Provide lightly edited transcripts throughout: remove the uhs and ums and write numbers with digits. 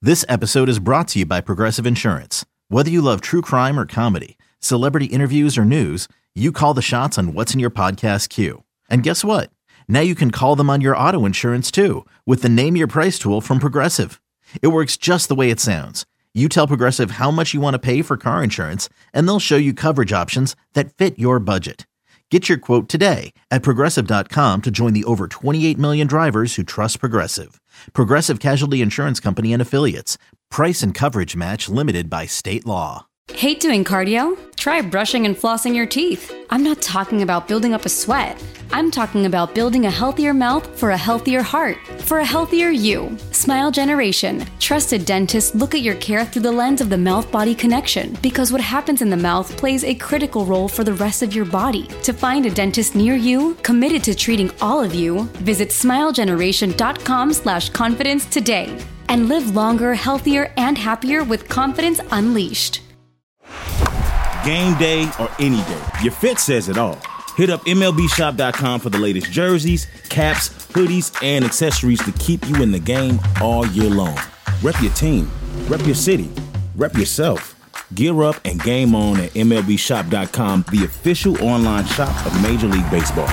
This episode is brought to you by Progressive Insurance. Whether you love true crime or comedy, celebrity interviews or news, you call the shots on what's in your podcast queue. And guess what? Now you can call them on your auto insurance too with the Name Your Price tool from Progressive. It works just the way it sounds. You tell Progressive how much you want to pay for car insurance, and they'll show you coverage options that fit your budget. Get your quote today at Progressive.com to join the over 28 million drivers who trust Progressive. Progressive Casualty Insurance Company and Affiliates. Price and coverage match limited by state law. Hate doing cardio? Try brushing and flossing your teeth. I'm not talking about building up a sweat. I'm talking about building a healthier mouth for a healthier heart, for a healthier you. Smile Generation. Trusted dentists look at your care through the lens of the mouth-body connection, because what happens in the mouth plays a critical role for the rest of your body. To find a dentist near you, committed to treating all of you, visit smilegeneration.com/confidence today. And live longer, healthier, and happier with confidence unleashed. Game day or any day, your fit says it all. Hit up MLBshop.com for the latest jerseys, caps, hoodies, and accessories to keep you in the game all year long. Rep your team, rep your city, rep yourself. Gear up and game on at MLBshop.com, the official online shop of Major League Baseball.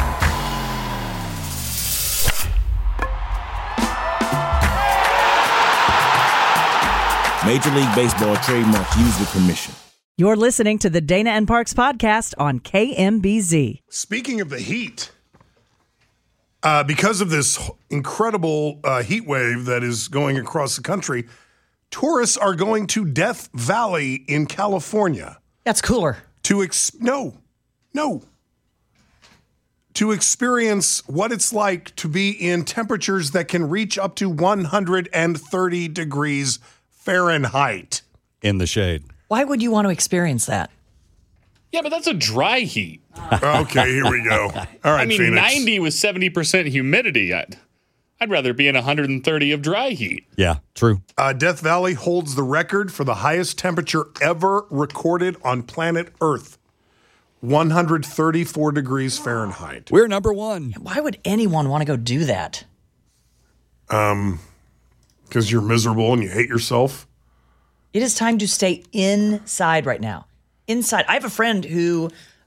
Major League Baseball trademark used with permission. You're listening to the Dana and Parks podcast on KMBZ. Speaking of the heat, because of this incredible heat wave that is going across the country, tourists are going to Death Valley in California. That's cooler. To experience what it's like to be in temperatures that can reach up to 130 degrees Fahrenheit. In the shade. Why would you want to experience that? Yeah, but that's a dry heat. Okay, here we go. All right, I mean, Phoenix. 90 with 70% humidity. I'd rather be in 130 of dry heat. Yeah, true. Death Valley holds the record for the highest temperature ever recorded on planet Earth. 134 degrees Fahrenheit. We're number one. Why would anyone want to go do that? Because you're miserable and you hate yourself. It is time to stay inside right now. Inside. I have a friend who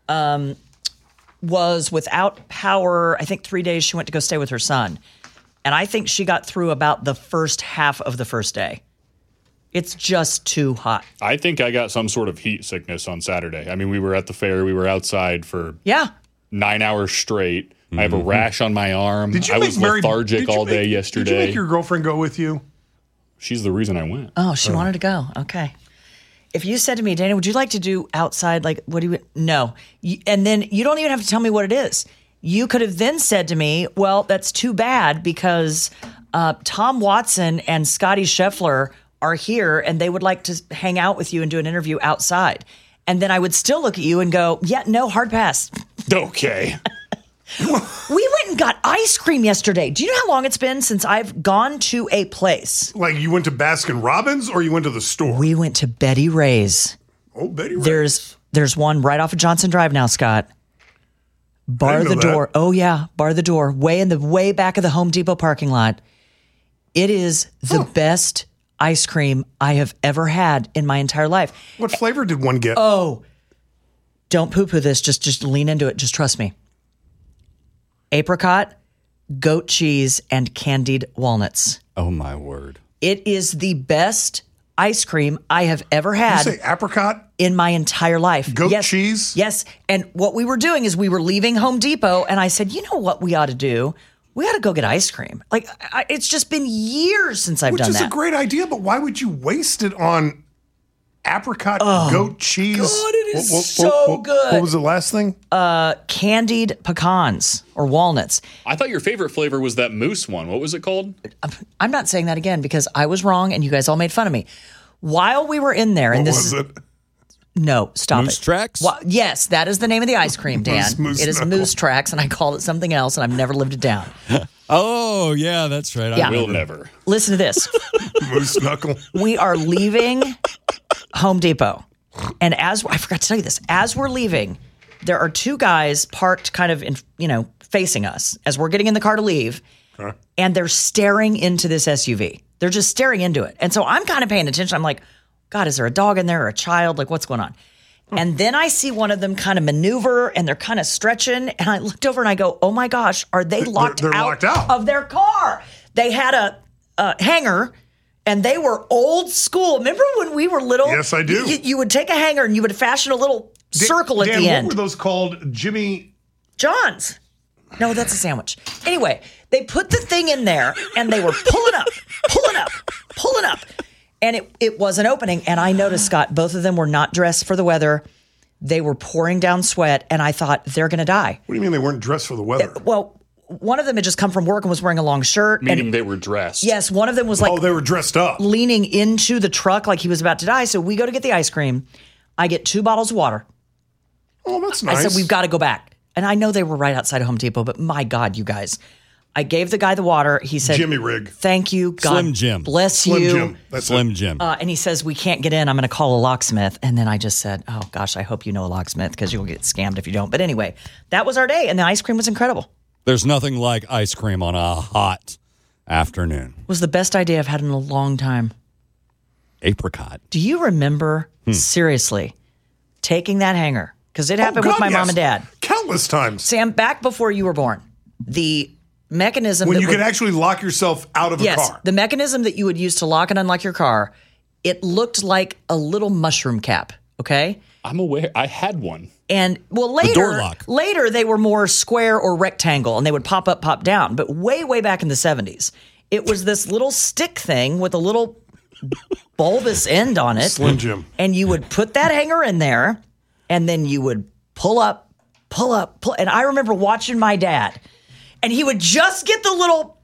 was without power, I think 3 days. She went to go stay with her son. And I think she got through about the first half of the first day. It's just too hot. I think I got some sort of heat sickness on Saturday. I mean, we were at the fair. We were outside for 9 hours straight. I have a rash on my arm. I was lethargic all day yesterday. Did you make your girlfriend go with you? She's the reason I went. Oh, she wanted to go. Okay. If you said to me, Dana, would you like to do outside? Like, what do you? No. And then you don't even have to tell me what it is. You could have then said to me, well, that's too bad because Tom Watson and Scotty Scheffler are here and they would like to hang out with you and do an interview outside. And then I would still look at you and go, yeah, no, hard pass. Okay. We went and got ice cream yesterday. Do you know how long it's been since I've gone to a place? Like you went to Baskin Robbins or you went to the store? We went to Betty Ray's. Oh, Betty Ray's. There's one right off of Johnson Drive now, Scott. Bar the door. Oh, yeah. Bar the door. Way back of the Home Depot parking lot. It is the best ice cream I have ever had in my entire life. What flavor did one get? Oh, don't poo-poo this. Just lean into it. Just trust me. Apricot, goat cheese, and candied walnuts. Oh, my word. It is the best ice cream I have ever had. Did you say apricot? In my entire life. Goat cheese? Yes. And what we were doing is we were leaving Home Depot, and I said, you know what we ought to do? We ought to go get ice cream. Like, it's just been years since I've done that. Which is a great idea, but why would you waste it on apricot goat cheese? God, it is so good. What was the last thing? Candied pecans or walnuts. I thought your favorite flavor was that mousse one. What was it called? I'm not saying that again because I was wrong and you guys all made fun of me. While we were in there, and What this was is... it? No, stop Moose it. Tracks? Well, yes, that is the name of the ice cream, Dan. Moose It is Knuckle. Moose Tracks, and I called it something else, and I've never lived it down. Oh, yeah, that's right. Yeah. We'll never. Listen to this. Moose knuckle. We are leaving Home Depot. And I forgot to tell you this, as we're leaving, there are two guys parked kind of facing us as we're getting in the car to leave. And they're staring into this SUV. They're just staring into it. And so I'm kind of paying attention. I'm like, God, is there a dog in there or a child? Like, what's going on? And then I see one of them kind of maneuver and they're kind of stretching. And I looked over and I go, oh my gosh, are they locked out of their car? They had a hanger and they were old school. Remember when we were little? Yes, I do. You would take a hanger and you would fashion a little circle at the end. What were those called? Jimmy John's. No, that's a sandwich. Anyway, they put the thing in there and they were pulling up. And it wasn't opening. And I noticed, Scott, both of them were not dressed for the weather. They were pouring down sweat. And I thought, they're going to die. What do you mean they weren't dressed for the weather? Well, one of them had just come from work and was wearing a long shirt. Meaning they were dressed. Yes, one of them was like... they were dressed up. Leaning into the truck like he was about to die. So we go to get the ice cream. I get 2 bottles of water. Oh, that's nice. I said, we've got to go back. And I know they were right outside of Home Depot, but my God, you guys... I gave the guy the water. He said, Jimmy Rig. Thank you. God Slim Jim. Bless Slim you. Jim. That's Slim Jim. And he says, we can't get in. I'm going to call a locksmith. And then I just said, oh, gosh, I hope you know a locksmith because you'll get scammed if you don't. But anyway, that was our day. And the ice cream was incredible. There's nothing like ice cream on a hot afternoon. It was the best idea I've had in a long time. Apricot. Do you remember, seriously, taking that hanger? Because it happened with my mom and dad. Countless times. Sam, back before you were born, the mechanism when you could actually lock yourself out of a car. The mechanism that you would use to lock and unlock your car, it looked like a little mushroom cap, okay? I'm aware. I had one. And well, the door lock. Later they were more square or rectangle and they would pop up, pop down. But way back in the 70s, it was this little stick thing with a little bulbous end on it. Slim Jim. And you would put that hanger in there and then you would pull up. And I remember watching my dad. And he would just get the little,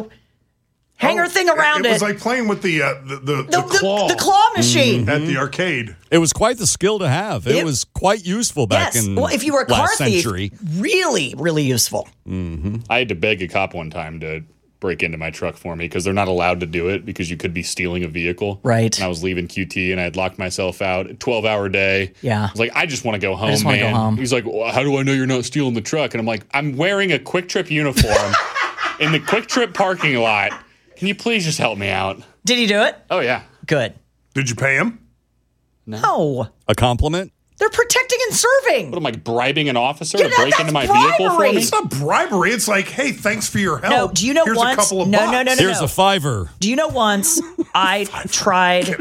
hanger thing around it. It was like playing with the claw. The claw machine. At the arcade. It was quite the skill to have. It was quite useful back in well, if you were a car thief, century. Really, really useful. Mm-hmm. I had to beg a cop one time to break into my truck for me because they're not allowed to do it because you could be stealing a vehicle. Right. And I was leaving QT and I had locked myself out. 12-hour day. Yeah. I was like, I just want to go home, man. He's like, well, how do I know you're not stealing the truck? And I'm like, I'm wearing a Quick Trip uniform in the Quick Trip parking lot. Can you please just help me out? Did he do it? Oh, yeah. Good. Did you pay him? No. A compliment? They're protecting and serving. What am I, bribing an officer to break into my vehicle for me? It's not bribery. It's like, hey, thanks for your help. No, do you know Here's once? a couple of No. Here's a $5. Do you know once I tried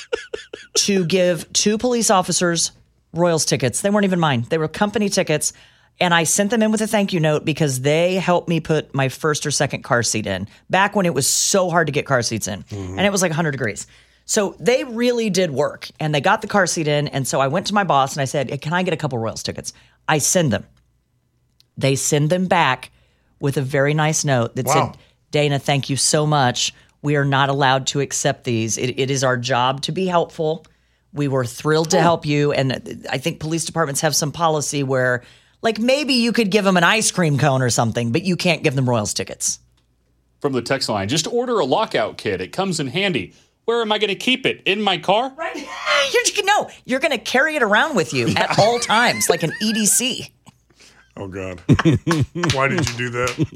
to give 2 police officers Royals tickets? They weren't even mine. They were company tickets. And I sent them in with a thank you note because they helped me put my first or second car seat in back when it was so hard to get car seats in. And it was like 100 degrees. So they really did work and they got the car seat in. And so I went to my boss and I said, hey, can I get a couple Royals tickets? I send them. They send them back with a very nice note that said, Dana, thank you so much. We are not allowed to accept these. It is our job to be helpful. We were thrilled to help you. And I think police departments have some policy where like maybe you could give them an ice cream cone or something, but you can't give them Royals tickets. From the text line, just order a lockout kit. It comes in handy. Where am I going to keep it? In my car? Right. You're going to carry it around with you at all times, like an EDC. Oh, God. Why did you do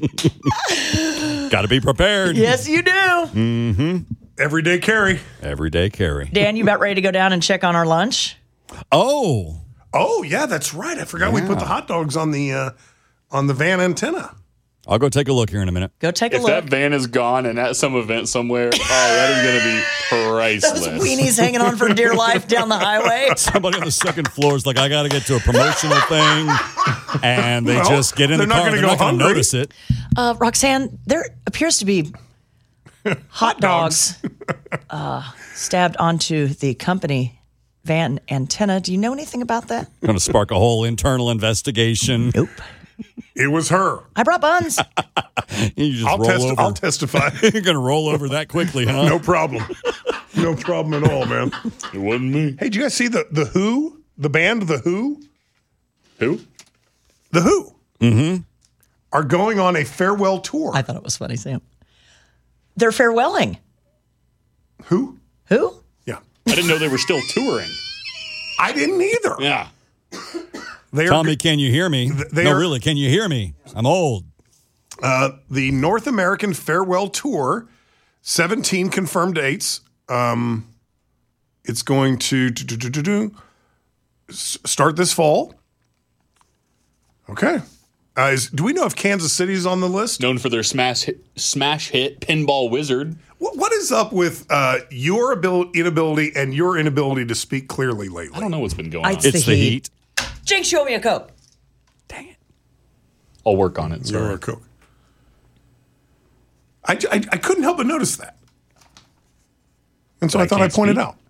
that? Got to be prepared. Yes, you do. Mm-hmm. Everyday carry. Everyday carry. Dan, you about ready to go down and check on our lunch? Oh, yeah, that's right. I forgot we put the hot dogs on the van antenna. I'll go take a look here in a minute. Go take a look. If that van is gone and at some event somewhere, that is going to be priceless. Those weenies hanging on for dear life down the highway. Somebody on the second floor is like, I got to get to a promotional thing. And they just get in the car. They're not going to notice it. Roxanne, there appears to be hot dogs stabbed onto the company van antenna. Do you know anything about that? Going to spark a whole internal investigation. Nope. It was her. I brought buns. You just roll over. I'll testify. You're going to roll over that quickly, huh? No problem. No problem at all, man. It wasn't me. Hey, did you guys see the Who? The band The Who? Who? The Who. Are going on a farewell tour. I thought it was funny, Sam. They're farewelling. Who? Yeah. I didn't know they were still touring. I didn't either. Yeah. Tommy, can you hear me? Really, can you hear me? I'm old. The North American Farewell Tour 17 confirmed dates. It's going to start this fall. Okay. Do we know if Kansas City's on the list? Known for their smash hit Pinball Wizard. What is up with your inability and your inability to speak clearly lately? I don't know what's been going on. It's the heat. Jake, show me a Coke. Dang it. I'll work on it. Sorry. You're a Coke. I couldn't help but notice that. And so I thought I'd point it out.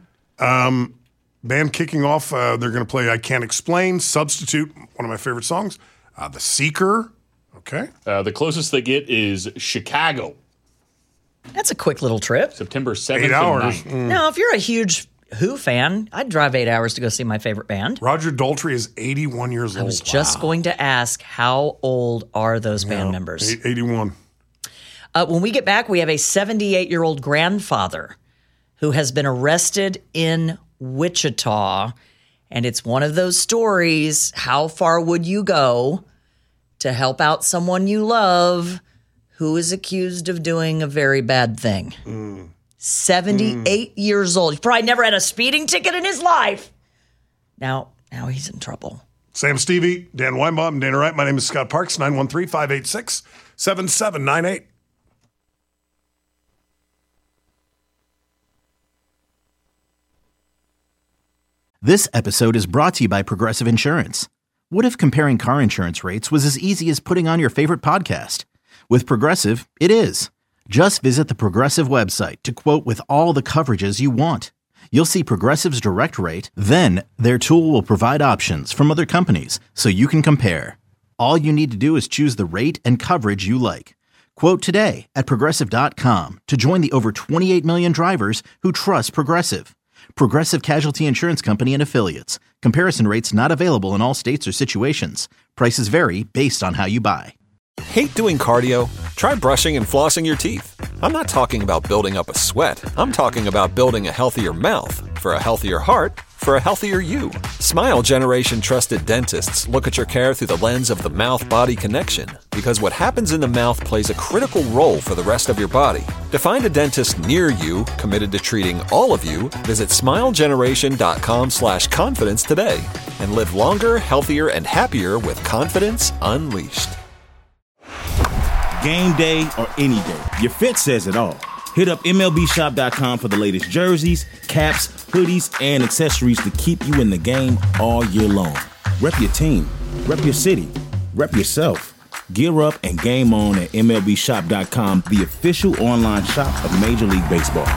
Band kicking off, they're going to play I Can't Explain, Substitute, one of my favorite songs. The Seeker. Okay. The closest they get is Chicago. That's a quick little trip. September 7th 8 hours. and 9th. Now, if you're a huge Who fan, I'd drive 8 hours to go see my favorite band. Roger Daltrey is 81 years old. I was just going to ask, how old are those band members? 81. When we get back, we have a 78-year-old grandfather who has been arrested in Wichita. And it's one of those stories, how far would you go to help out someone you love who is accused of doing a very bad thing? 78 years old. He probably never had a speeding ticket in his life. Now he's in trouble. Sam Stevie, Dan Weinbaum, Dana Wright. My name is Scott Parks, 913-586-7798. This episode is brought to you by Progressive Insurance. What if comparing car insurance rates was as easy as putting on your favorite podcast? With Progressive, it is. Just visit the Progressive website to quote with all the coverages you want. You'll see Progressive's direct rate, then their tool will provide options from other companies so you can compare. All you need to do is choose the rate and coverage you like. Quote today at Progressive.com to join the over 28 million drivers who trust Progressive. Progressive Casualty Insurance Company and Affiliates. Comparison rates not available in all states or situations. Prices vary based on how you buy. Hate doing cardio? Try brushing and flossing your teeth. I'm not talking about building up a sweat. I'm talking about building a healthier mouth. For a healthier heart, for a healthier you. Smile Generation trusted dentists look at your care through the lens of the mouth-body connection, because what happens in the mouth plays a critical role for the rest of your body. To find a dentist near you committed to treating all of you, visit smilegeneration.com/confidence today and live longer, healthier, and happier with confidence unleashed. Game day or any day, your fit says it all. Hit up MLBshop.com for the latest jerseys, caps, hoodies, and accessories to keep you in the game all year long. Rep your team, rep your city, rep yourself. Gear up and game on at MLBshop.com, the official online shop of Major League Baseball.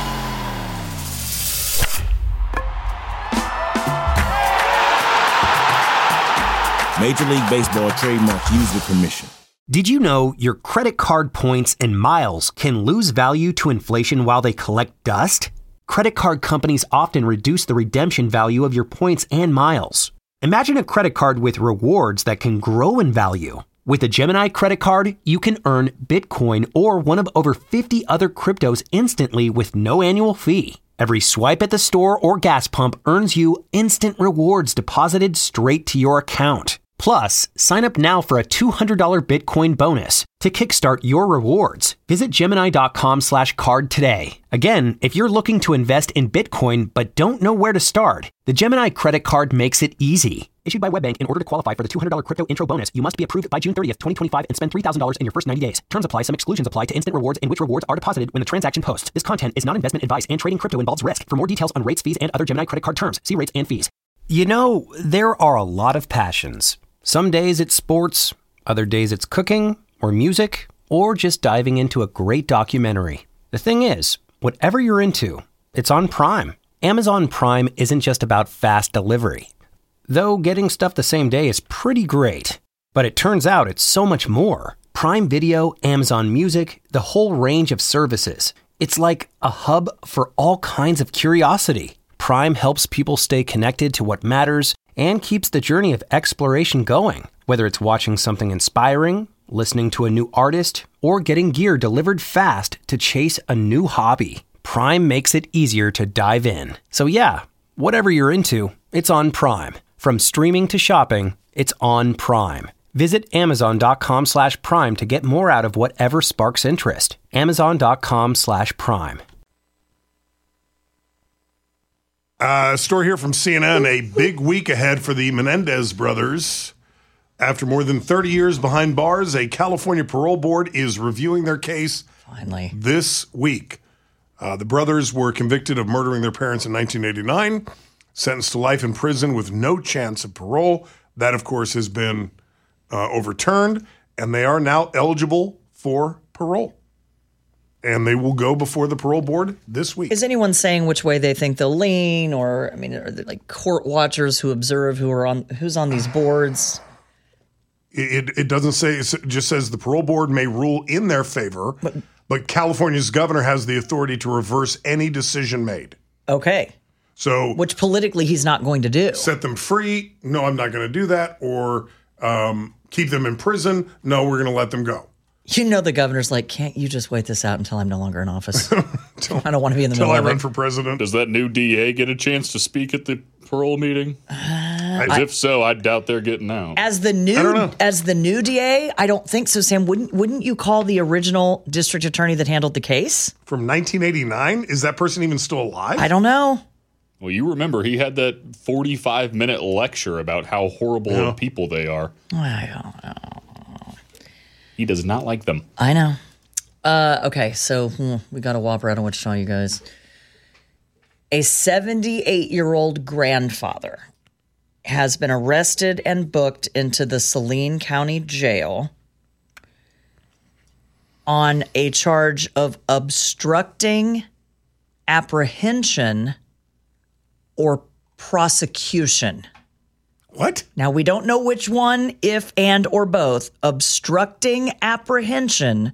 Major League Baseball trademarks used with permission. Did you know your credit card points and miles can lose value to inflation while they collect dust? Credit card companies often reduce the redemption value of your points and miles. Imagine a credit card with rewards that can grow in value. With a Gemini credit card, you can earn Bitcoin or one of over 50 other cryptos instantly with no annual fee. Every swipe at the store or gas pump earns you instant rewards deposited straight to your account. Plus, sign up now for a $200 Bitcoin bonus. To kickstart your rewards, visit Gemini.com/card today. Again, if you're looking to invest in Bitcoin but don't know where to start, the Gemini credit card makes it easy. Issued by WebBank, in order to qualify for the $200 crypto intro bonus, you must be approved by June 30th, 2025 and spend $3,000 in your first 90 days. Terms apply. Some exclusions apply to instant rewards in which rewards are deposited when the transaction posts. This content is not investment advice and trading crypto involves risk. For more details on rates, fees, and other Gemini credit card terms, see rates and fees. You know, there are a lot of passions. Some days it's sports, other days it's cooking or music, or just diving into a great documentary. The thing is, whatever you're into, it's on Prime. Amazon Prime isn't just about fast delivery. Though getting stuff the same day is pretty great. But it turns out it's so much more. Prime Video, Amazon Music, the whole range of services. It's like a hub for all kinds of curiosity. Prime helps people stay connected to what matters and keeps the journey of exploration going. Whether it's watching something inspiring, listening to a new artist, or getting gear delivered fast to chase a new hobby, Prime makes it easier to dive in. So yeah, whatever you're into, it's on Prime. From streaming to shopping, it's on Prime. Visit Amazon.com/Prime to get more out of whatever sparks interest. Amazon.com/Prime. A story here from CNN. A big week ahead for the Menendez brothers. After more than 30 years behind bars, a California parole board is reviewing their case finally this week. The brothers were convicted of murdering their parents in 1989, sentenced to life in prison with no chance of parole. That, of course, has been overturned, and they are now eligible for parole. And they will go before the parole board this week. Is anyone saying which way they think they'll lean? Or, I mean, are there like court watchers who observe who's on these boards? It doesn't say, it just says the parole board may rule in their favor, but California's governor has the authority to reverse any decision made. Okay. So, which politically he's not going to do. Set them free. No, I'm not going to do that. Or keep them in prison. No, we're going to let them go. You know, the governor's like, can't you just wait this out until I'm no longer in office? I don't want to be in the middle of it. Until I run for president. Does that new DA get a chance to speak at the parole meeting? If so, I doubt they're getting out. As the new DA, I don't think so, Sam. Wouldn't you call the original district attorney that handled the case? From 1989? Is that person even still alive? I don't know. Well, you remember he had that 45-minute lecture about how horrible of people they are. I don't know. He does not like them. I know. Okay, so we got a whopper out of Wichita, you guys. A 78-year-old grandfather has been arrested and booked into the Saline County Jail on a charge of obstructing apprehension or prosecution. What? Now, we don't know which one, if and or both, obstructing apprehension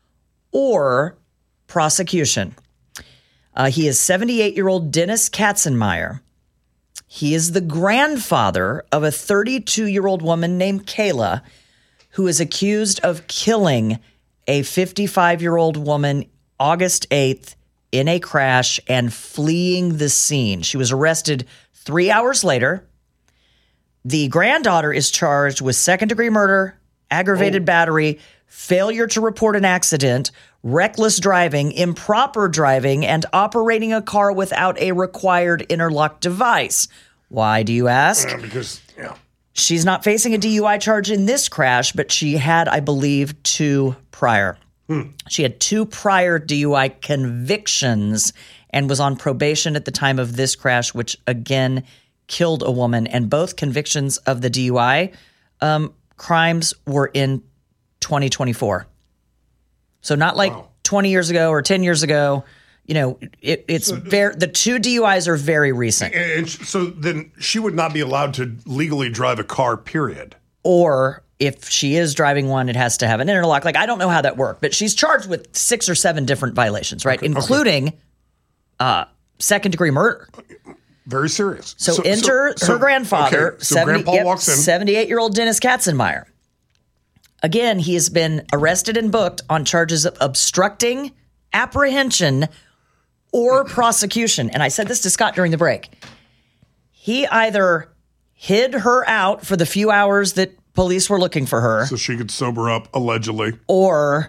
or prosecution. He is 78-year-old Dennis Katzenmeyer. He is the grandfather of a 32-year-old woman named Kayla, who is accused of killing a 55-year-old woman August 8th in a crash and fleeing the scene. She was arrested 3 hours later. The granddaughter is charged with second-degree murder, aggravated battery, failure to report an accident, reckless driving, improper driving, and operating a car without a required interlock device. Why, do you ask? Because she's not facing a DUI charge in this crash, but she had, I believe, 2 prior. She had 2 prior DUI convictions and was on probation at the time of this crash, which again killed a woman. And both convictions of the DUI crimes were in 2024. So not like 20 years ago or 10 years ago. You know, it's very, the 2 DUIs are very recent. And so then she would not be allowed to legally drive a car, period. Or if she is driving one, it has to have an interlock. Like, I don't know how that worked, but she's charged with 6 or 7 different violations, right? Including second-degree murder. Very serious. So enter her grandfather, okay. So Grandpa walks in. 78-year-old Dennis Katzenmeyer. Again, he has been arrested and booked on charges of obstructing apprehension or prosecution. And I said this to Scott during the break. He either hid her out for the few hours that police were looking for her. So she could sober up, allegedly. Or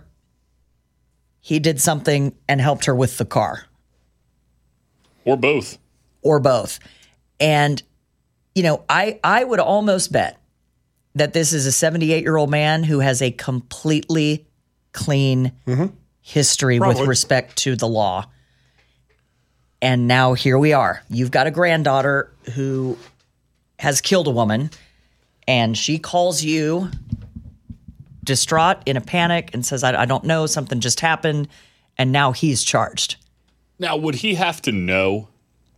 he did something and helped her with the car. Or both. Or both. And, you know, I would almost bet that this is a 78-year-old man who has a completely clean history with respect to the law. And now here we are. You've got a granddaughter who has killed a woman, and she calls you distraught, in a panic, and says, I don't know, something just happened, and now he's charged. Now, would he have to know?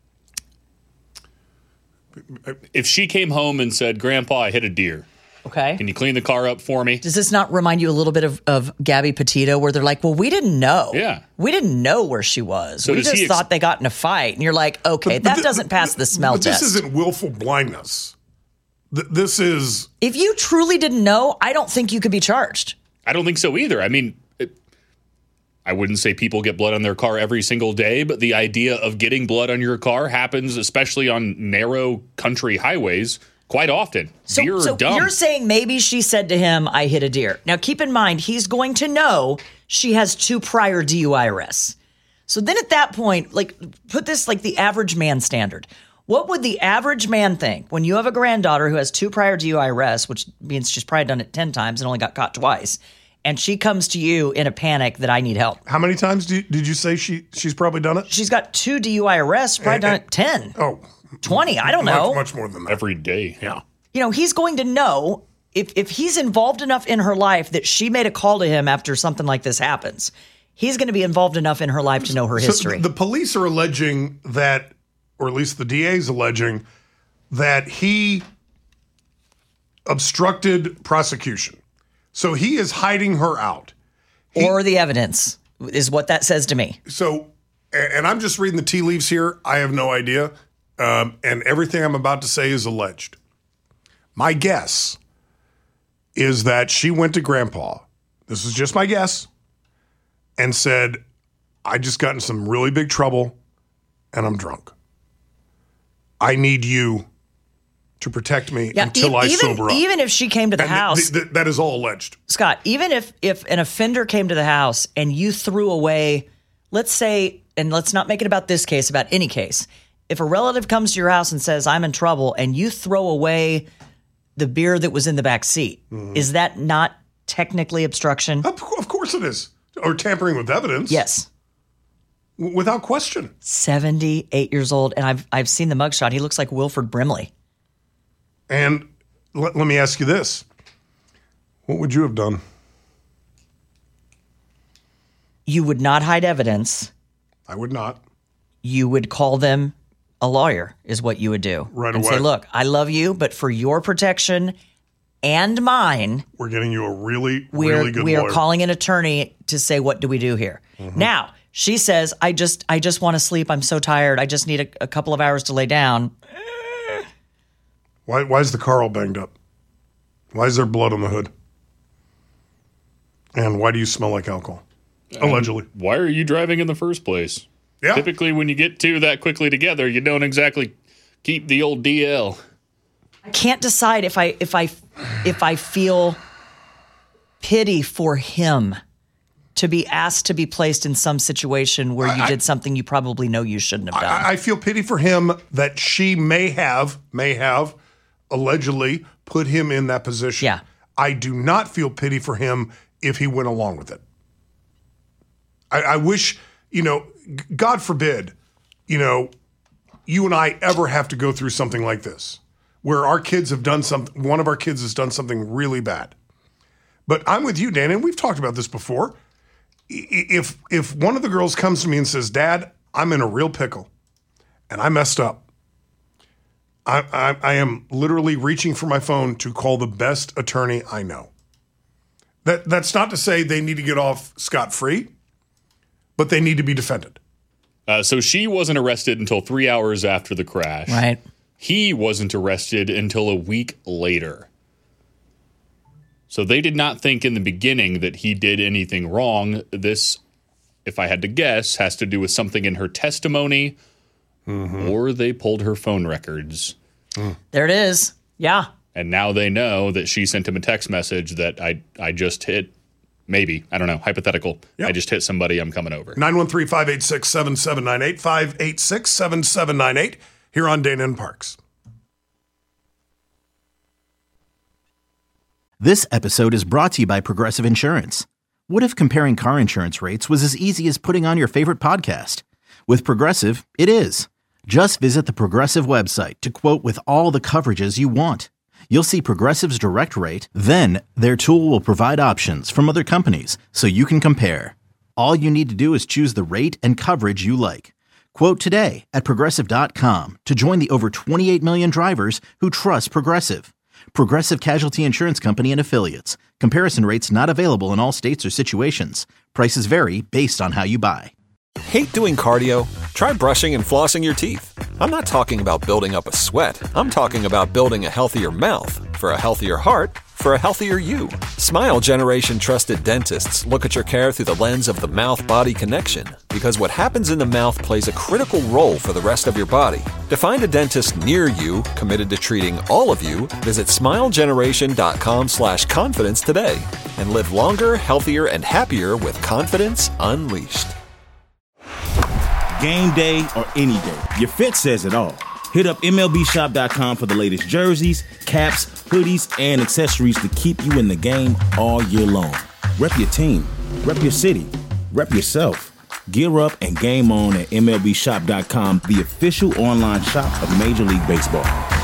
If she came home and said, Grandpa, I hit a deer. Okay. Can you clean the car up for me? Does this not remind you a little bit of Gabby Petito, where they're like, well, we didn't know. Yeah. We didn't know where she was. So we just thought they got in a fight. And you're like, okay, that doesn't pass the smell test. This isn't willful blindness. This is... If you truly didn't know, I don't think you could be charged. I don't think so either. I mean, I wouldn't say people get blood on their car every single day, but the idea of getting blood on your car happens, especially on narrow country highways, quite often. So you're saying maybe she said to him, I hit a deer. Now, keep in mind, he's going to know she has 2 prior DUI arrests. So then at that point, like, put this like the average man standard. What would the average man think when you have a granddaughter who has 2 prior DUI arrests, which means she's probably done it 10 times and only got caught twice, and she comes to you in a panic that I need help? How many times did you say she's probably done it? She's got 2 DUI arrests, probably done it 10. Oh, 20, I don't know. Much more than that. Every day. Yeah. You know, he's going to know if he's involved enough in her life that she made a call to him after something like this happens. He's going to be involved enough in her life to know her history. The police are alleging that, or at least the DA is alleging, that he obstructed prosecution. So he is hiding her out. Or the evidence is what that says to me. So, and I'm just reading the tea leaves here. I have no idea. And everything I'm about to say is alleged. My guess is that she went to Grandpa. This is just my guess. And said, I just got in some really big trouble and I'm drunk. I need you to protect me until I sober up. Even if she came to the house. That is all alleged. Scott, even if an offender came to the house and you threw away, let's say, and let's not make it about this case, about any case. If a relative comes to your house and says, I'm in trouble, and you throw away the beer that was in the back seat, is that not technically obstruction? Of course it is. Or tampering with evidence. Yes. Without question. 78 years old, and I've seen the mugshot. He looks like Wilford Brimley. And let me ask you this. What would you have done? You would not hide evidence. I would not. You would call them a lawyer, is what you would do. Right and away. Say, look, I love you, but for your protection and mine, we're getting you a really good lawyer. We are calling an attorney to say, what do we do here? Now, she says, I just want to sleep. I'm so tired. I just need a couple of hours to lay down. Why is the car all banged up? Why is there blood on the hood? And why do you smell like alcohol? Allegedly. Why are you driving in the first place? Yeah. Typically, when you get 2 that quickly together, you don't exactly keep the old DL. I can't decide if I feel pity for him to be asked to be placed in some situation where you did something you probably know you shouldn't have done. I feel pity for him that she may have allegedly put him in that position. Yeah. I do not feel pity for him if he went along with it. I wish, God forbid, you and I ever have to go through something like this, where our kids have done something, one of our kids has done something really bad. But I'm with you, Dan, and we've talked about this before. If one of the girls comes to me and says, Dad, I'm in a real pickle and I messed up, I am literally reaching for my phone to call the best attorney I know. That's not to say they need to get off scot-free, but they need to be defended. So she wasn't arrested until 3 hours after the crash. Right. He wasn't arrested until a week later. So they did not think in the beginning that he did anything wrong. This, if I had to guess, has to do with something in her testimony, or they pulled her phone records. There it is. Yeah. And now they know that she sent him a text message that I just hit, maybe, I don't know, hypothetical. Yep. I just hit somebody, I'm coming over. 913-586-7798, 586-7798, here on Dana and Parks. This episode is brought to you by Progressive Insurance. What if comparing car insurance rates was as easy as putting on your favorite podcast? With Progressive, it is. Just visit the Progressive website to quote with all the coverages you want. You'll see Progressive's direct rate, then their tool will provide options from other companies so you can compare. All you need to do is choose the rate and coverage you like. Quote today at Progressive.com to join the over 28 million drivers who trust Progressive. Progressive Casualty Insurance Company and Affiliates. Comparison rates not available in all states or situations. Prices vary based on how you buy. Hate doing cardio? Try brushing and flossing your teeth. I'm not talking about building up a sweat. I'm talking about building a healthier mouth. For a healthier heart, for a healthier you. Smile Generation trusted dentists look at your care through the lens of the mouth-body connection, because what happens in the mouth plays a critical role for the rest of your body. To find a dentist near you committed to treating all of you, visit smilegeneration.com/confidence today and live longer, healthier, and happier with confidence unleashed. Game day or any day, your fit says it all. Hit up MLBshop.com for the latest jerseys, caps, hoodies, and accessories to keep you in the game all year long. Rep your team, rep your city, rep yourself. Gear up and game on at MLBshop.com, the official online shop of Major League Baseball.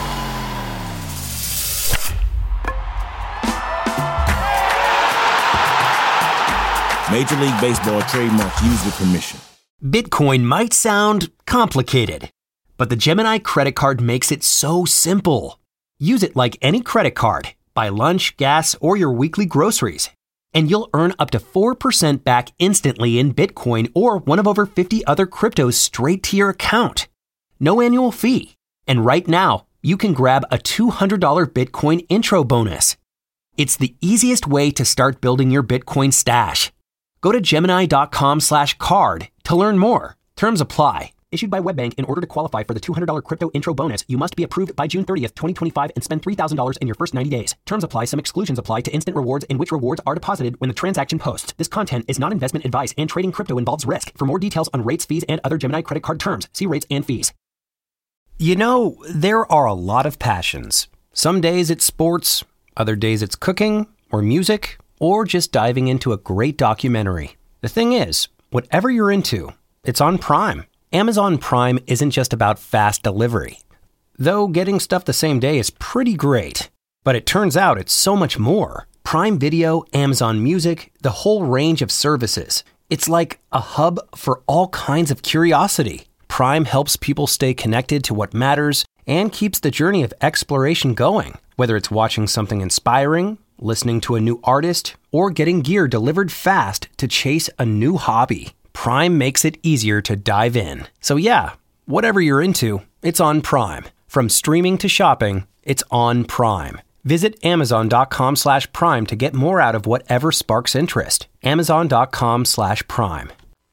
Major League Baseball trademarks used with permission. Bitcoin might sound complicated, but the Gemini credit card makes it so simple. Use it like any credit card. Buy lunch, gas, or your weekly groceries, and you'll earn up to 4% back instantly in Bitcoin or one of over 50 other cryptos straight to your account. No annual fee. And right now, you can grab a $200 Bitcoin intro bonus. It's the easiest way to start building your Bitcoin stash. Go to Gemini.com/card to learn more. Terms apply. Issued by WebBank. In order to qualify for the $200 crypto intro bonus, you must be approved by June 30th, 2025 and spend $3,000 in your first 90 days. Terms apply. Some exclusions apply to instant rewards in which rewards are deposited when the transaction posts. This content is not investment advice and trading crypto involves risk. For more details on rates, fees, and other Gemini credit card terms, see rates and fees. You know, there are a lot of passions. Some days it's sports, other days it's cooking or music, or just diving into a great documentary. The thing is, whatever you're into, it's on Prime. Amazon Prime isn't just about fast delivery. Though getting stuff the same day is pretty great. But it turns out it's so much more. Prime Video, Amazon Music, the whole range of services. It's like a hub for all kinds of curiosity. Prime helps people stay connected to what matters and keeps the journey of exploration going. Whether it's watching something inspiring, listening to a new artist, or getting gear delivered fast to chase a new hobby, Prime makes it easier to dive in. So yeah, whatever you're into, it's on Prime. From streaming to shopping, it's on Prime. Visit Amazon.com/Prime to get more out of whatever sparks interest. Amazon.com/Prime.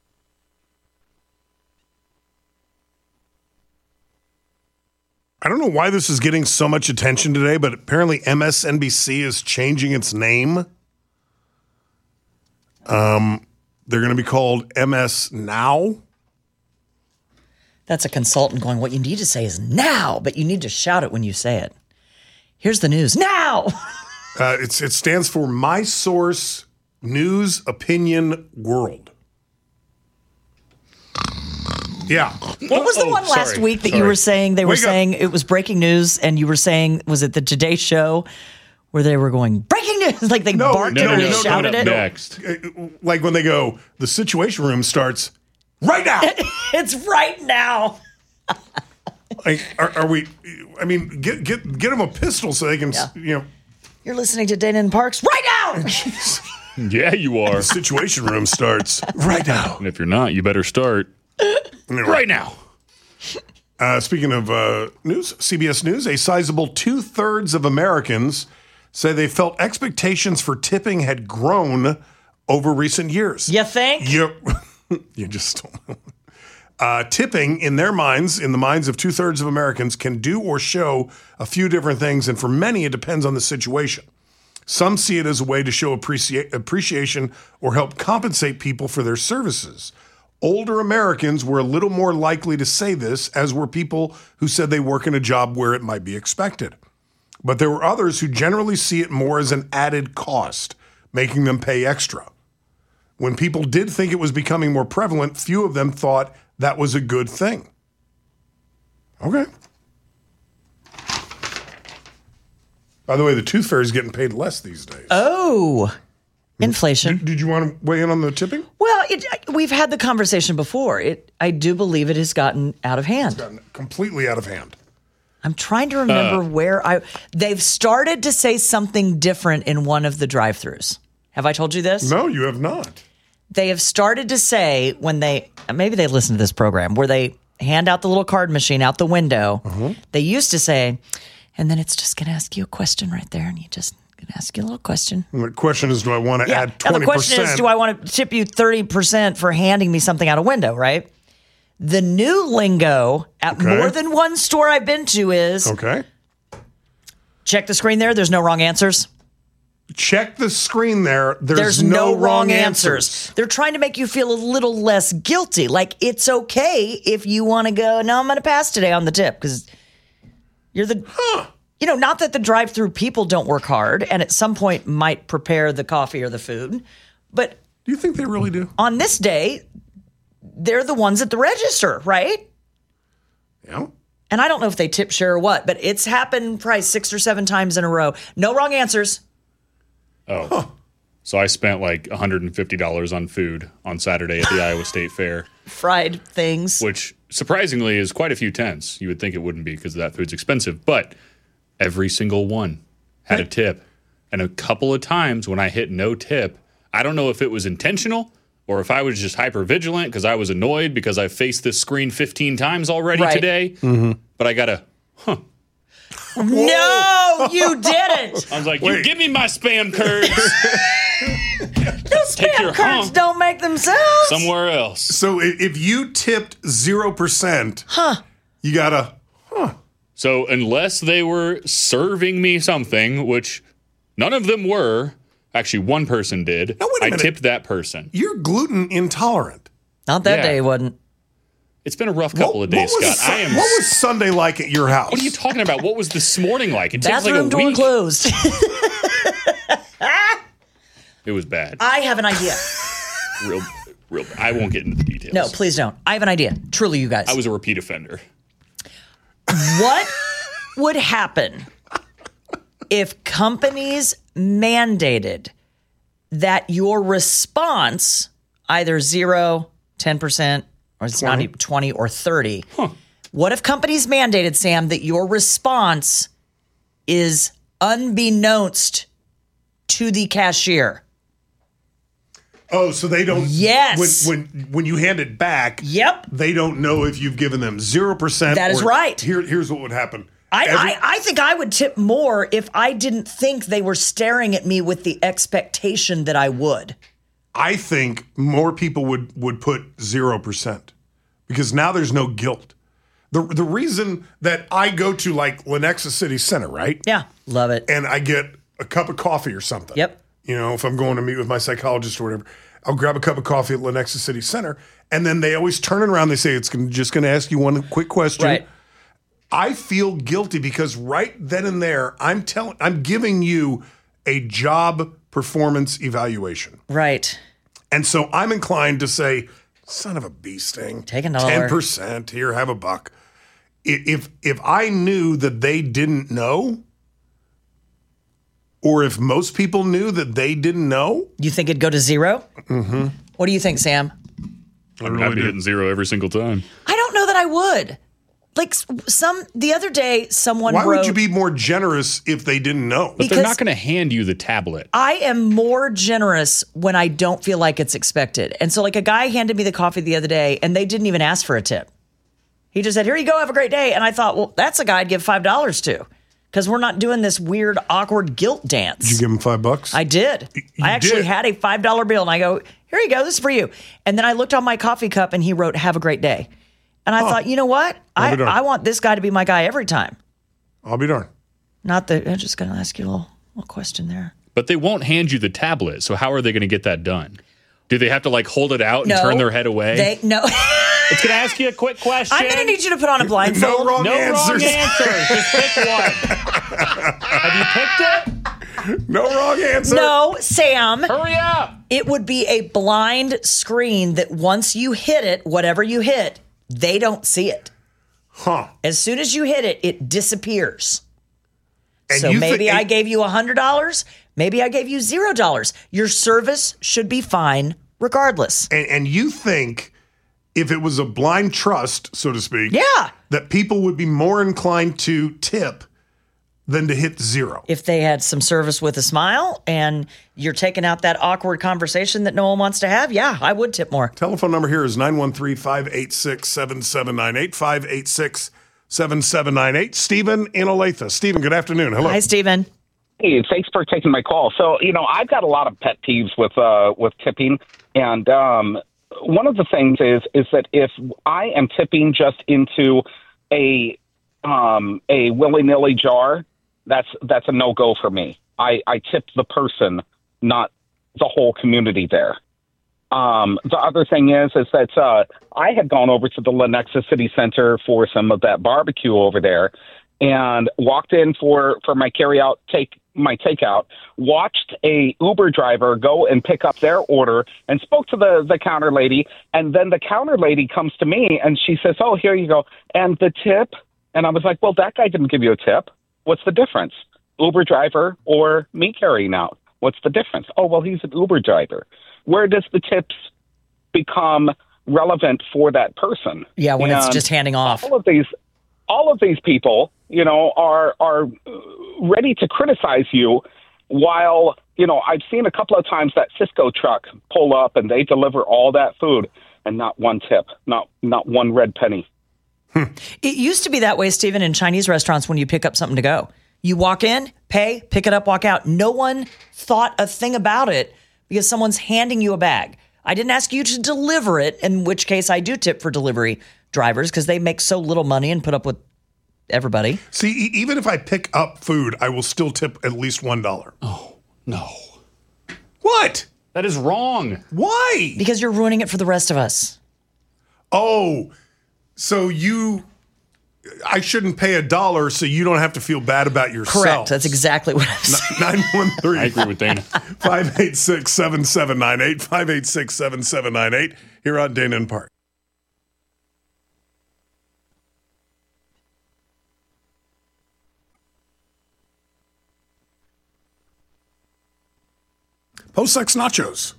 I don't know why this is getting so much attention today, but apparently MSNBC is changing its name. They're going to be called MS Now. That's a consultant going, what you need to say is now, but you need to shout it when you say it. Here's the news now. It stands for My Source News Opinion World. Yeah. What was the one last week that you were saying they were saying it was breaking news, and you were saying, was it the Today Show where they were going, breaking news? Like they barked it or shouted it? Next. Like when they go, the Situation Room starts right now. It's right now. Like, are we, I mean, get them a pistol so they can, you know. You're listening to Dana and Parks right now. Yeah, you are. The Situation Room starts right now. And if you're not, you better start right now. Speaking of news, CBS News, a sizable 2/3 of Americans say they felt expectations for tipping had grown over recent years. You think? You just don't know. Tipping, in their minds, in the minds of 2/3 of Americans, can do or show a few different things, and for many, it depends on the situation. Some see it as a way to show appreciation or help compensate people for their services. Older Americans were a little more likely to say this, as were people who said they work in a job where it might be expected. But there were others who generally see it more as an added cost, making them pay extra. When people did think it was becoming more prevalent, few of them thought that was a good thing. Okay. By the way, the tooth fairy is getting paid less these days. Oh, inflation. Did you want to weigh in on the tipping? Well, we've had the conversation before. I do believe it has gotten out of hand. It's gotten completely out of hand. I'm trying to remember where they've started to say something different in one of the drive-thrus. Have I told you this? No, you have not. They have started to say when maybe they listen to this program, where they hand out the little card machine out the window. They used to say, and then it's just going to ask you a question right there, and you just gonna ask you a little question. And the question is, do I want to add 20%? Now the question is, do I want to tip you 30% for handing me something out a window, right? The new lingo at more than one store I've been to is, check the screen there, there's no wrong answers. Check the screen there, there's no wrong answers. They're trying to make you feel a little less guilty. Like, it's okay if you want to go, no, I'm going to pass today on the tip, because you're the... You know, not that the drive-through people don't work hard and at some point might prepare the coffee or the food, but... Do you think they really do? On this day, they're the ones at the register, right? Yeah. And I don't know if they tip share or what, but it's happened probably 6 or 7 times in a row. No wrong answers. Oh. So I spent like $150 on food on Saturday at the Iowa State Fair. Fried things. Which, surprisingly, is quite a few tenths. You would think it wouldn't be because that food's expensive, but... Every single one had a tip. And a couple of times when I hit no tip, I don't know if it was intentional or if I was just hyper vigilant because I was annoyed because I faced this screen 15 times already today. Mm-hmm. But I got a, No, you didn't. I was like, you give me my spam curds. Those spam curds don't make themselves. Somewhere else. So if you tipped 0%, you got a, So unless they were serving me something, which none of them were, actually one person did, I tipped that person. You're gluten intolerant. Not that day, it wasn't. It's been a rough couple of days, Scott. What was Sunday like at your house? What are you talking about? What was this morning like? It takes like a Bathroom week. door closed. It was bad. I have an idea. Real. I won't get into the details. No, please don't. I have an idea. Truly, you guys. I was a repeat offender. What would happen if companies mandated that your response, either 0, 10%, or it's 20. Not even 20 or 30, what if companies mandated, Sam, that your response is unbeknownst to the cashier? Oh, so they don't. Yes. When you hand it back. Yep. They don't know if you've given them 0%. That is right. Here's what would happen. I think I would tip more if I didn't think they were staring at me with the expectation that I would. I think more people would put 0% because now there's no guilt. The reason that I go to like Lenexa City Center, right? Yeah, love it. And I get a cup of coffee or something. Yep. You know, if I'm going to meet with my psychologist or whatever, I'll grab a cup of coffee at Lenexa City Center. And then they always turn it around. They say, just going to ask you one quick question. Right. I feel guilty because right then and there, I'm giving you a job performance evaluation. Right. And so I'm inclined to say, son of a bee sting. Take $1. 10%. Here, have a buck. If I knew that they didn't know, or if most people knew that they didn't know. You think it'd go to 0? Mm-hmm. What do you think, Sam? I'd be hitting 0 every single time. I don't know that I would. Like the other day, someone Why wrote, would you be more generous if they didn't know? But they're not going to hand you the tablet. I am more generous when I don't feel like it's expected. And so like a guy handed me the coffee the other day and they didn't even ask for a tip. He just said, here you go, have a great day. And I thought, well, that's a guy I'd give $5 to. Because we're not doing this weird, awkward guilt dance. Did you give him $5? I did. I actually had a $5 bill, and I go, here you go, this is for you. And then I looked on my coffee cup, and he wrote, have a great day. And I thought, you know what? I want this guy to be my guy every time. I'll be darned. I'm just going to ask you a little question there. But they won't hand you the tablet, so how are they going to get that done? Do they have to like hold it out and turn their head away? No. It's going to ask you a quick question. I'm going to need you to put on a blindfold. No wrong answers. Just pick one. Have you picked it? No wrong answer. No, Sam. Hurry up. It would be a blind screen that once you hit it, whatever you hit, they don't see it. As soon as you hit it, it disappears. And so maybe I gave you $100. Maybe I gave you $0. Your service should be fine regardless. And you think if it was a blind trust, so to speak, that people would be more inclined to tip than to hit 0. If they had some service with a smile and you're taking out that awkward conversation that no one wants to have, I would tip more. Telephone number here is 913-586-7798, 586-7798. Stephen in Olathe. Stephen, good afternoon. Hello. Hi, Stephen. Hey, thanks for taking my call. So, I've got a lot of pet peeves with tipping, and one of the things is that if I am tipping just into a willy-nilly jar, that's a no-go for me. I tip the person, not the whole community there. The other thing is that I had gone over to the Lenexa City Center for some of that barbecue over there, and walked in for my takeout, watched a Uber driver go and pick up their order and spoke to the counter lady. And then the counter lady comes to me and she says, "Oh, here you go. And the tip?" And I was like, "Well, that guy didn't give you a tip. What's the difference? Uber driver or me carrying out? What's the difference?" "Oh, well, he's an Uber driver." Where does the tips become relevant for that person? Yeah, when it's just handing off. All of these people, are ready to criticize you while, I've seen a couple of times that Cisco truck pull up and they deliver all that food and not one tip, not one red penny. It used to be that way, Stephen, in Chinese restaurants when you pick up something to go. You walk in, pay, pick it up, walk out. No one thought a thing about it because someone's handing you a bag. I didn't ask you to deliver it, in which case I do tip for delivery drivers because they make so little money and put up with everybody. See, even if I pick up food, I will still tip at least $1. Oh, no. What? That is wrong. Why? Because you're ruining it for the rest of us. Oh, so I shouldn't pay $1 so you don't have to feel bad about yourself. Correct. That's exactly what I'm saying. 913. I agree with Dana. 586-7798, 586-7798, here on Dana and Park. Post-sex nachos.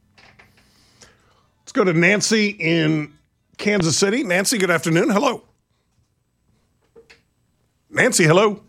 Let's go to Nancy in Kansas City. Nancy, good afternoon. Hello. Nancy, hello.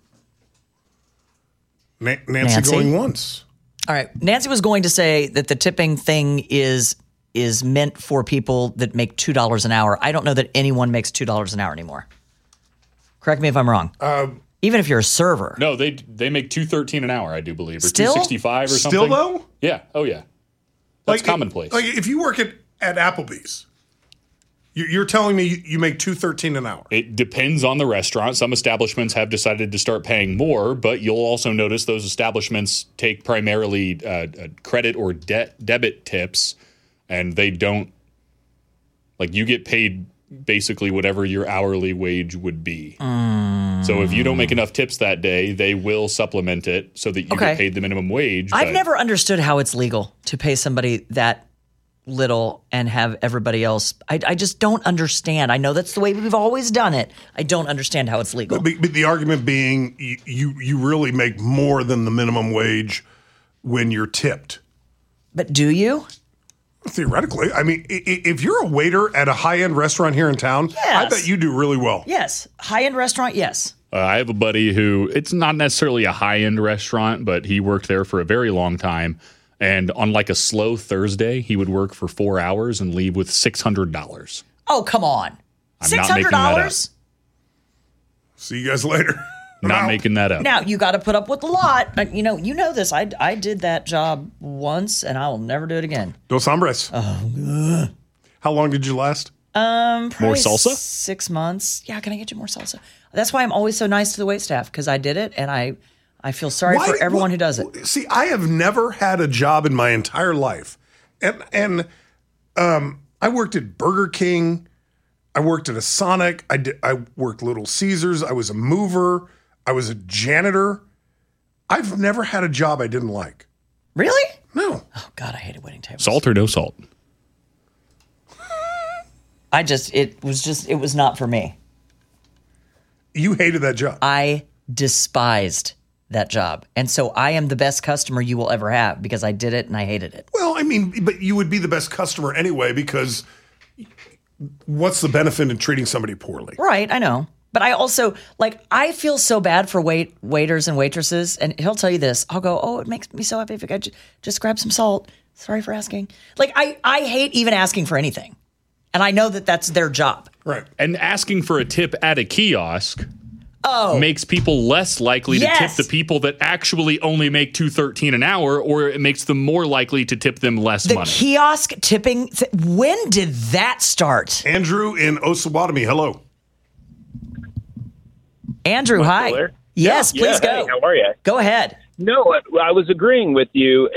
Nancy going once. All right. Nancy was going to say that the tipping thing is meant for people that make $2 an hour. I don't know that anyone makes $2 an hour anymore. Correct me if I'm wrong. Even if you're a server. No, they make $2.13 an hour, I do believe, or Still? $2.65 or something. Still though? Yeah. Oh yeah. That's commonplace. Like if you work at Applebee's, you're telling me you make $2.13 an hour. It depends on the restaurant. Some establishments have decided to start paying more, but you'll also notice those establishments take primarily credit or debit tips, and they don't. Like you get paid basically whatever your hourly wage would be. So if you don't make enough tips that day, they will supplement it so that you get paid the minimum wage. I've never understood how it's legal to pay somebody that little and have everybody else. I just don't understand. I know that's the way we've always done it. I don't understand how it's legal. But the argument being you really make more than the minimum wage when you're tipped. But do you? Theoretically. I mean, if you're a waiter at a high-end restaurant here in town, yes. I bet you do really well. Yes. High-end restaurant, yes. I have a buddy who, it's not necessarily a high-end restaurant, but he worked there for a very long time. And on like a slow Thursday, he would work for 4 hours and leave with $600. Oh, come on. I'm not making that up. See you guys later. Not making that up. Now, you got to put up with a lot. You know this. I did that job once, and I will never do it again. Dos hombres. Oh, how long did you last? More salsa? 6 months. Yeah, can I get you more salsa? That's why I'm always so nice to the waitstaff, because I did it, and I feel sorry for everyone who does it. See, I have never had a job in my entire life. And I worked at Burger King. I worked at a Sonic. I worked Little Caesars. I was a mover. I was a janitor. I've never had a job I didn't like. Really? No. Oh, God, I hated waiting tables. Salt or no salt? It was not for me. You hated that job. I despised that job. And so I am the best customer you will ever have because I did it and I hated it. Well, I mean, but you would be the best customer anyway because what's the benefit in treating somebody poorly? Right, I know. But I also, I feel so bad for waiters and waitresses, and he'll tell you this. I'll go, oh, it makes me so happy if I could just grab some salt. Sorry for asking. I hate even asking for anything. And I know that that's their job. Right. And asking for a tip at a kiosk. makes people less likely to Yes. tip the people that actually only make $2.13 an hour, or it makes them more likely to tip them less The money. kiosk tipping, when did that start? Andrew in Osawatomie, hello. Andrew, hi. Miller? Yes, Yeah, please go. hey, how are you? Go ahead. No, I was agreeing with you.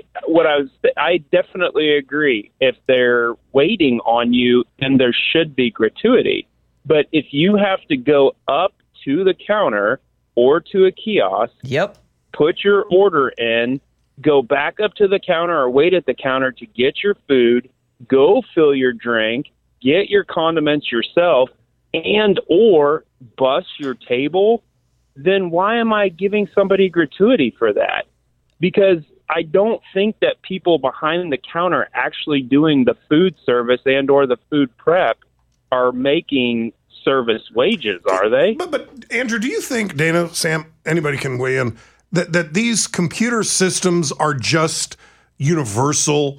I definitely agree. If they're waiting on you, then there should be gratuity. But if you have to go up to the counter or to a kiosk, put your order in, go back up to the counter or wait at the counter to get your food, go fill your drink, get your condiments yourself, and or bus your table, then why am I giving somebody gratuity for that? Because I don't think that people behind the counter actually doing the food service and or the food prep are making service wages, are they? But Andrew, do you think, Dana, Sam, anybody can weigh in, that these computer systems are just universal,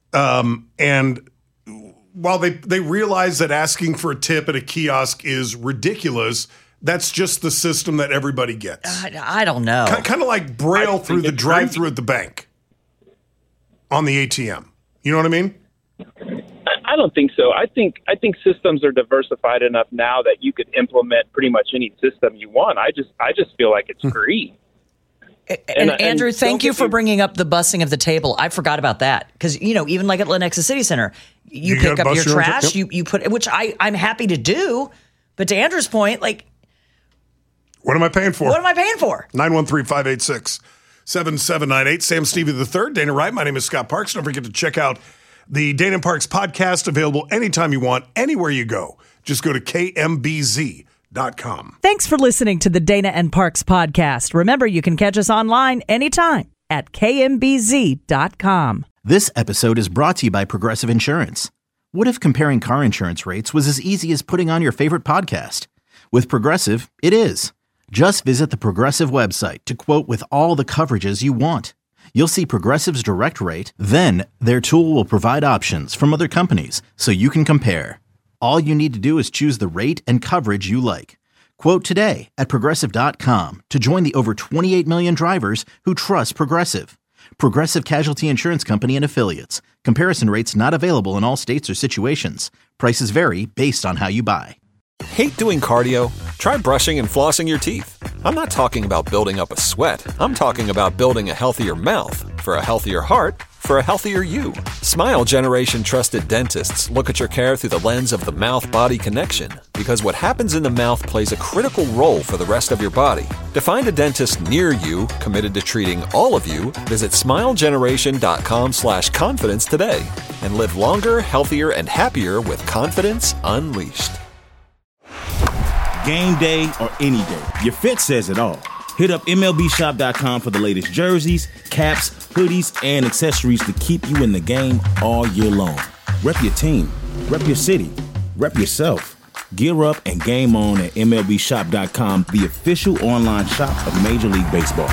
and while they realize that asking for a tip at a kiosk is ridiculous, that's just the system that everybody gets? I don't know. Kind of like Braille through the drive-through at the bank on the ATM. You know what I mean? I don't think so. I think systems are diversified enough now that you could implement pretty much any system you want. I just feel like it's free. And Andrew, thank you for bringing up the busing of the table. I forgot about that because, even like at Lenexa City Center, you pick up your trash, you put, which I'm happy to do. But to Andrew's point, like, what am I paying for? What am I paying for? 913-586-7798. Sam Stevie III, Dana Wright. My name is Scott Parks. Don't forget to check out the Dana Parks podcast, available anytime you want, anywhere you go. Just go to kmbz.com. Thanks for listening to the Dana and Parks podcast. Remember, you can catch us online anytime at kmbz.com. This episode is brought to you by Progressive Insurance. What if comparing car insurance rates was as easy as putting on your favorite podcast? With Progressive, it is. Just visit the Progressive website to quote with all the coverages you want. You'll see Progressive's direct rate, then their tool will provide options from other companies so you can compare. All you need to do is choose the rate and coverage you like. Quote today at Progressive.com to join the over 28 million drivers who trust Progressive. Progressive Casualty Insurance Company and Affiliates. Comparison rates not available in all states or situations. Prices vary based on how you buy. Hate doing cardio? Try brushing and flossing your teeth. I'm not talking about building up a sweat. I'm talking about building a healthier mouth for a healthier heart for a healthier you. Smile Generation trusted dentists look at your care through the lens of the mouth-body connection, because what happens in the mouth plays a critical role for the rest of your body. To find a dentist near you committed to treating all of you, visit smilegeneration.com/confidence today and live longer, healthier, and happier with confidence unleashed. Game day or any day, your fit says it all. Hit up MLBshop.com for the latest jerseys, caps, hoodies, and accessories to keep you in the game all year long. Rep your team, rep your city, rep yourself. Gear up and game on at MLBshop.com, the official online shop of Major League Baseball.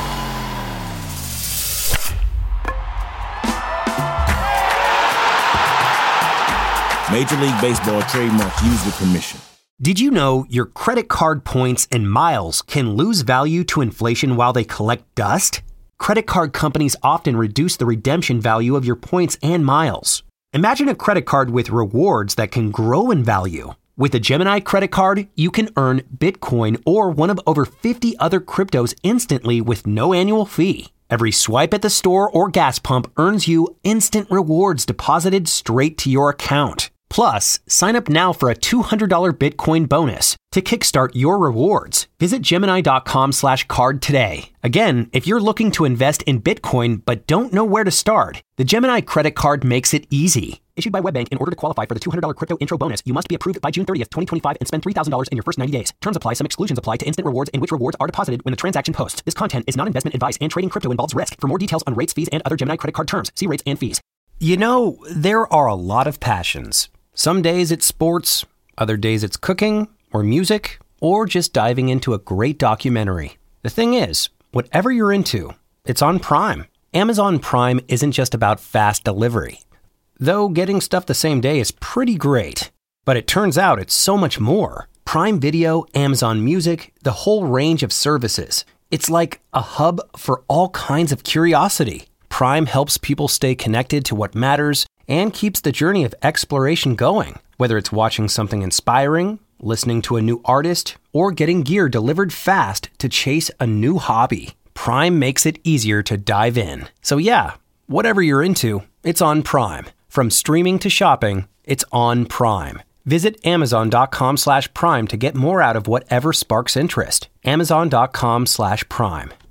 Major League Baseball trademark used with permission. Did you know your credit card points and miles can lose value to inflation while they collect dust? Credit card companies often reduce the redemption value of your points and miles. Imagine a credit card with rewards that can grow in value. With a Gemini credit card, you can earn Bitcoin or one of over 50 other cryptos instantly with no annual fee. Every swipe at the store or gas pump earns you instant rewards deposited straight to your account. Plus, sign up now for a $200 Bitcoin bonus to kickstart your rewards. Visit Gemini.com/card today. Again, if you're looking to invest in Bitcoin but don't know where to start, the Gemini credit card makes it easy. Issued by WebBank, in order to qualify for the $200 crypto intro bonus, you must be approved by June 30th, 2025 and spend $3,000 in your first 90 days. Terms apply. Some exclusions apply to instant rewards in which rewards are deposited when the transaction posts. This content is not investment advice, and trading crypto involves risk. For more details on rates, fees, and other Gemini credit card terms, see rates and fees. You know, there are a lot of passions. Some days it's sports, other days it's cooking, or music, or just diving into a great documentary. The thing is, whatever you're into, it's on Prime. Amazon Prime isn't just about fast delivery. Though getting stuff the same day is pretty great. But it turns out it's so much more. Prime Video, Amazon Music, the whole range of services. It's like a hub for all kinds of curiosity. Prime helps people stay connected to what matters and keeps the journey of exploration going. Whether it's watching something inspiring, listening to a new artist, or getting gear delivered fast to chase a new hobby, Prime makes it easier to dive in. So yeah, whatever you're into, it's on Prime. From streaming to shopping, it's on Prime. Visit Amazon.com/Prime to get more out of whatever sparks interest. Amazon.com/Prime.